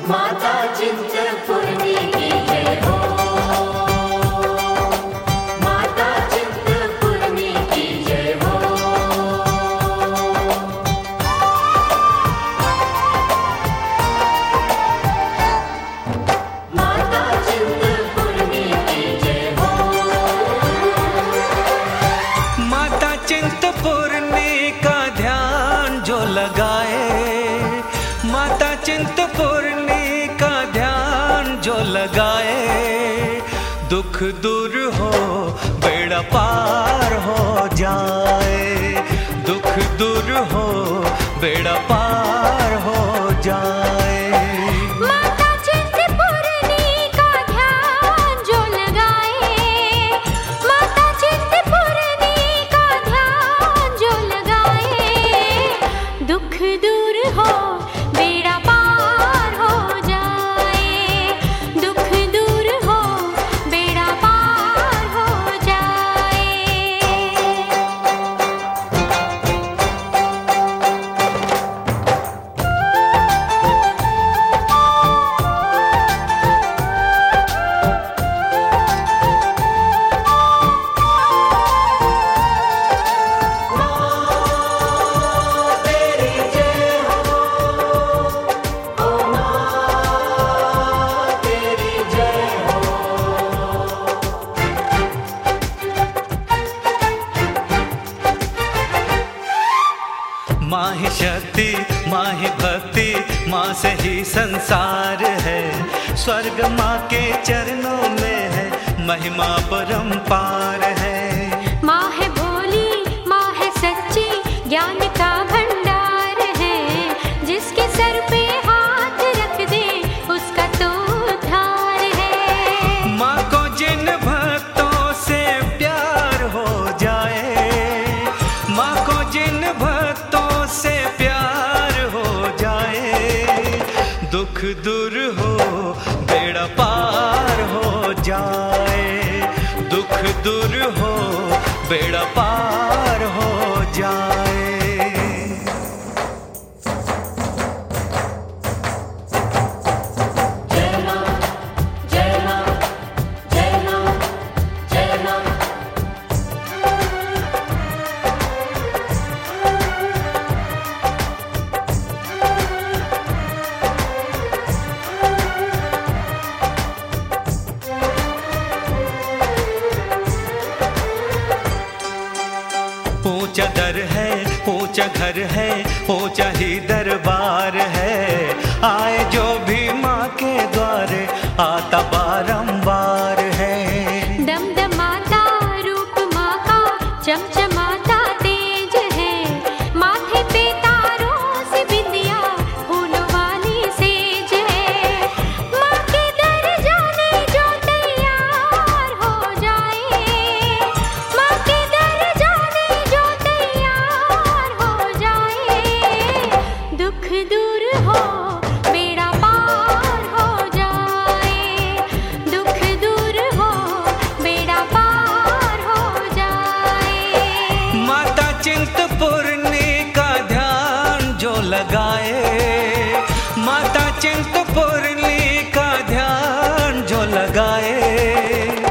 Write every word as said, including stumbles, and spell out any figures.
माता चिंतपूर्णी की जय हो। माता चिंतपूर्णी की जय हो। माता चिंतपूर्णी की जय हो। माता चिंतपूर्णी का ध्यान जो लगाए, माता चिंतपूर्णी का ध्यान जो लगाए, दुख दूर हो बेड़ा पार हो जाए, दुख दूर हो बेड़ा पार हो जाए। माता चिंतपूर्णी का ध्यान जो लगाए, माता चिंतपूर्णी का ध्यान जो लगाए, दुख दूर हो बेड़ा पार हो जाए, दुख दूर हो बेड़ा पार हो जाए। माँ ही शक्ति, माँ ही भक्ति, माँ से ही संसार है। स्वर्ग माँ के चरणों में है, महिमा परंपार है। माँ है भोली, माँ है सच्ची, ज्ञान का भंडार है। जिसके सर पे हाथ रख दे उसका तो उद्धार है। माँ को जिन भक्तों से प्यार हो जाए, माँ को जिन भक्तों से प्यार हो जाए, दुख दूर हो बेड़ा पार हो जाए, दुख दूर हो बेड़ा पार हो जाए। जय मां, जय मां, जय मां, जय मां। ऊंचा दर है, ऊंचा घर है, ऊंचा ही दरबार है। आए जो भी माँ के द्वारे आता बारंबार है। दमदमाता रूप माँ का चमचमाता तेज है। माथे पे तारों से बिंदिया फूलों वाली सेज है। माँ के दर जाने जो तैयार हो जाए, माँ के दर जाने जो तैयार हो जाए, दुख दूर हो बेड़ा पार हो जाए, दुख दूर हो बेड़ा पार हो जाए। माता चिंतपूर्णी का ध्यान जो लगाए, माता चिंतपूर्णी का ध्यान जो लगाए,